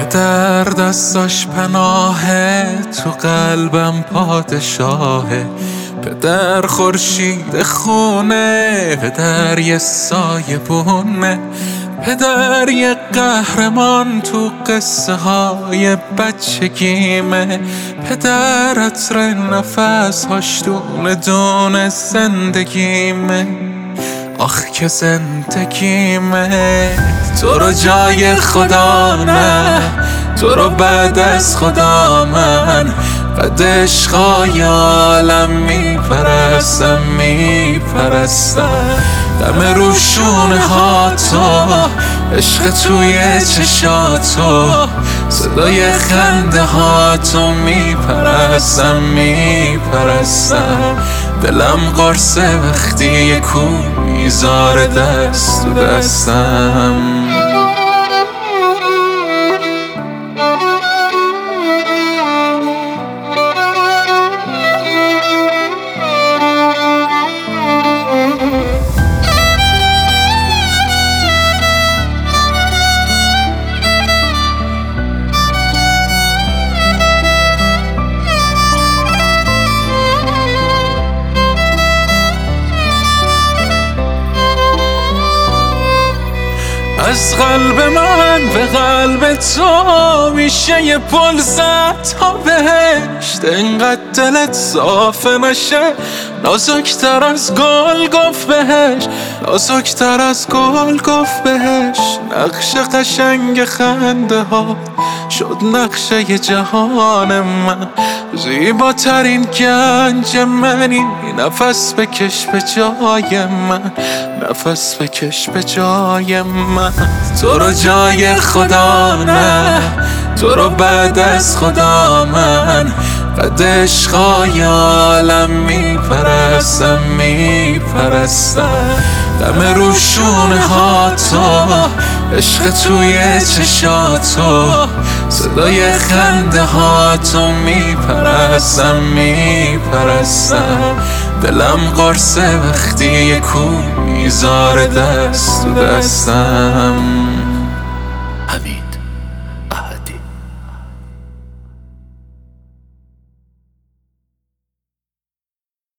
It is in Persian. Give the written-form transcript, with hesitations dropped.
پدر دستاش پناهه، تو قلبم پادشاهه. پدر خورشید خونه، پدر یه سایه بونه. پدر یه قهرمان تو قصه های بچگیمه. پدر عطر نفس هاش دونه دونه زندگیمه. آخ که زندگیمه. تو رو جای خدا نه، تو رو بعد از خدا من قد عشقای عالم میپرستم دم روشونه ها تو، عشق توی چشاتو، صدای خنده ها تو میپرستم دلم قرصه وقتی یه کو میذاره دست تو دستم. از قلب من به قلب تو میشه یه پل زد تا بهشت. انقدر دلت صاف نشه، نازکتر از گل گفت بهش، نازکتر از گل گفت بهش. نقش قشنگ خنده ها شد نقشه ی جهان من. زیباترین گنج منی، نفس بکش به جای من، نفس بکش به جای من. تو رو جای خدا نه، تو رو بعد از خدا من قد عشقای عالم میپرستم دم روشونه ها تو، عشق توی چشاتو، صدای خنده ها تو میپرستم دلم قرصه وقتی یه کو میذاره دست تو دستم. همین